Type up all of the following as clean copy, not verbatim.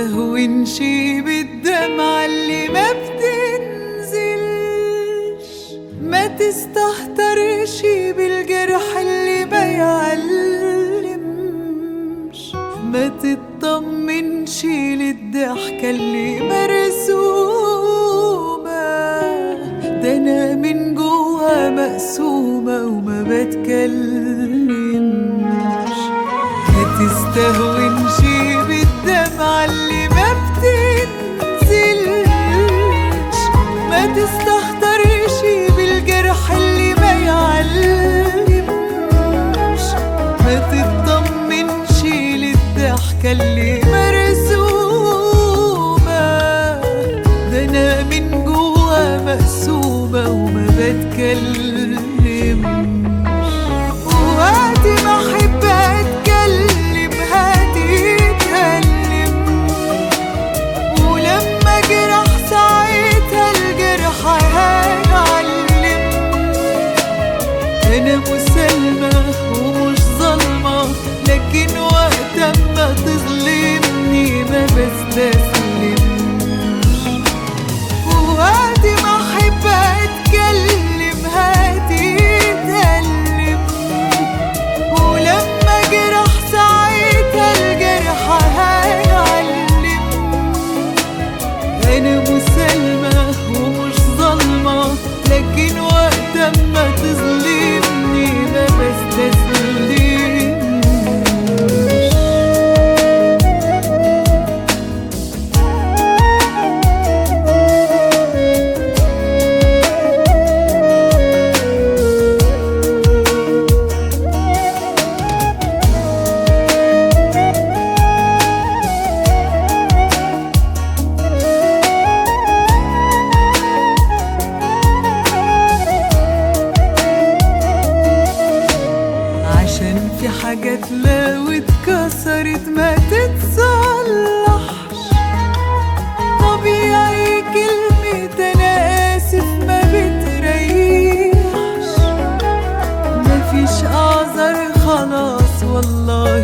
تستهونشي بالدمعة اللي ما بتنزلش، ما تستهترشي بالجرح اللي ما يعلمش، ما تطمنشي للضحكة اللي مرسومة. ده أنا من جوا مقسومة وما بتكلمش. ما تستهونشي بالدمعة اللي ما بتنزلش، ما تستهترشي بالجرح اللي ما يعلمش، ما تطمنشي للضحكة اللي مرسومة. ده أنا من جوا مقسومة وما بتكلمش. وقت ما أحب أتكلم هتتكلم، ولما جرح ساعتها الجرح هيعلم. أنا مسالمة ومش ظالمة، لكن وقت ما تظلمني ما بستسلمش. ووقت ما أحب أتكلم هتتكلم، ولما جرح ساعتها الجرح هيعلم. أنا مسالمة ومش ظالمة، لكن وقت ما تظلمني ما بستسلمش. في حاجات لو اتكسرت ما تتصلحش، طبيعي كلمة أنا آسف ما بتريحش. مفيش أعذار خلاص والله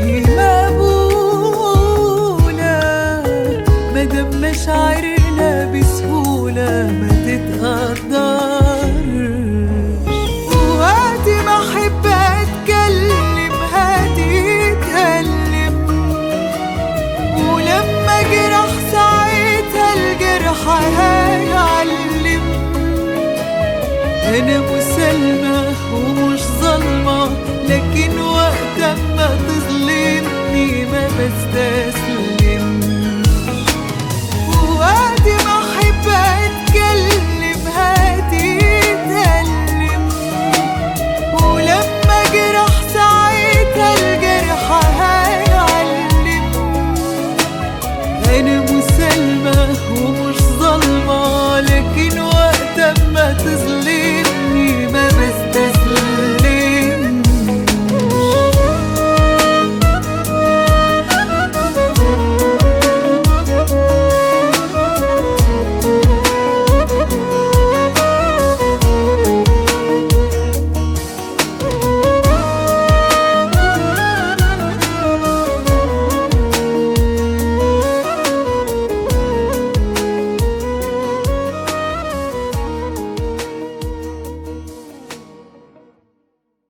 مقبولة، مادام مشاعرنا بسهولة ما تتقدرش. ووقت ما أحب أتكلم هتتكلم، ولما جرح ساعتها الجرح هيعلم. أنا مسالمة ومش